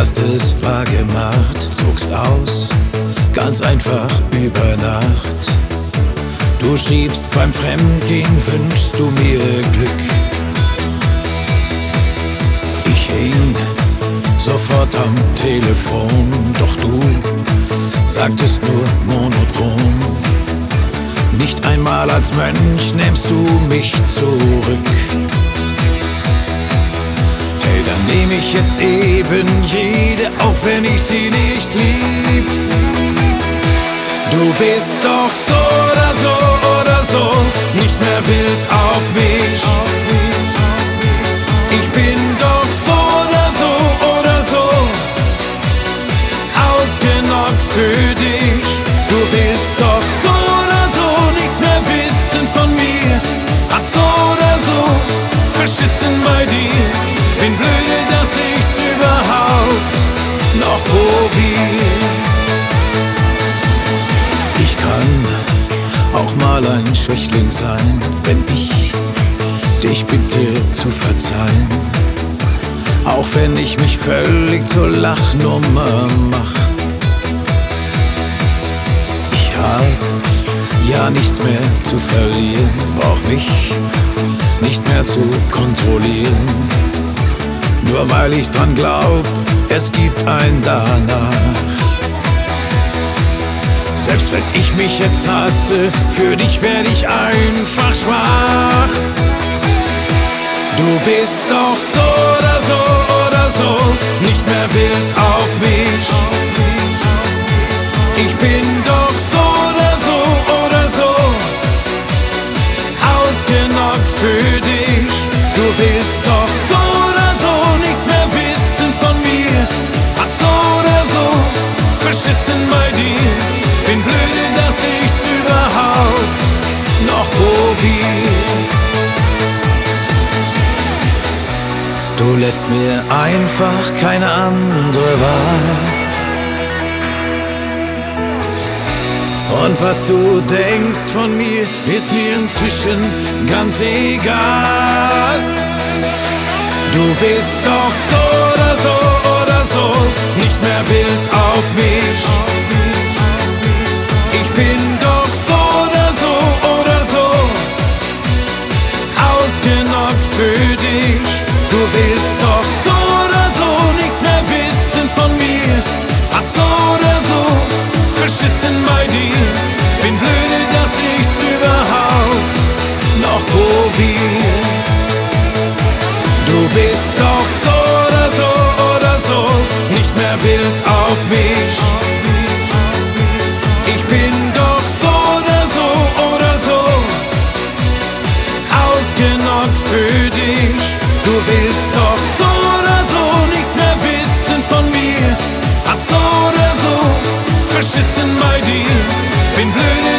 hast es wahr gemacht, zogst aus, ganz einfach über Nacht. Du schriebst, beim Fremdgehen wünschst du mir Glück. Ich hing sofort am Telefon, doch du sagtest nur monoton. Nicht einmal als Mönch nimmst du mich zurück. Hey, dann nehm ich jetzt eben jede, auch wenn ich sie nicht lieb. Du bist doch so oder so nicht mehr wild auf mich. Ich bin doch so oder so ausgenockt für dich. Du willst doch so oder so nichts mehr wissen von mir. Hab so oder so verschissen bei dir. Bin blöde, dass ich's überhaupt noch probier. Ich kann auch mal ein Schwächling sein, wenn ich dich bitte zu verzeihen. Auch wenn ich mich völlig zur Lachnummer mach. Ich hab ja nichts mehr zu verlieren, brauch mich nicht mehr zu kontrollieren. Nur weil ich dran glaub, es gibt ein Danach. Selbst wenn ich mich jetzt hasse, für dich werd ich einfach schwach. Du bist doch so oder so nicht mehr wild auf mich. Ich bin doch so oder so ausgenockt für dich. Du willst doch so oder so nichts mehr wissen von mir. Hab so oder so verschissen bei dir. Bin blöde, dass ich's überhaupt noch probier. Du lässt mir einfach keine andere Wahl. Und was du denkst von mir, ist mir inzwischen ganz egal. Du bist doch so oder so nicht mehr wild auf mich. Ich bin doch so oder so ausgenockt für dich. Du willst doch so oder so nichts mehr wissen von mir. Hab so oder so verschissen bei dir. Bin blöde, dass ich's überhaupt noch probier. Du bist doch so oder so nicht mehr wild auf mich. Ich bin doch so oder so ausgenockt für dich. Du willst doch so oder so nichts mehr wissen von mir. Hab so oder so verschissen bei dir. Bin blöde,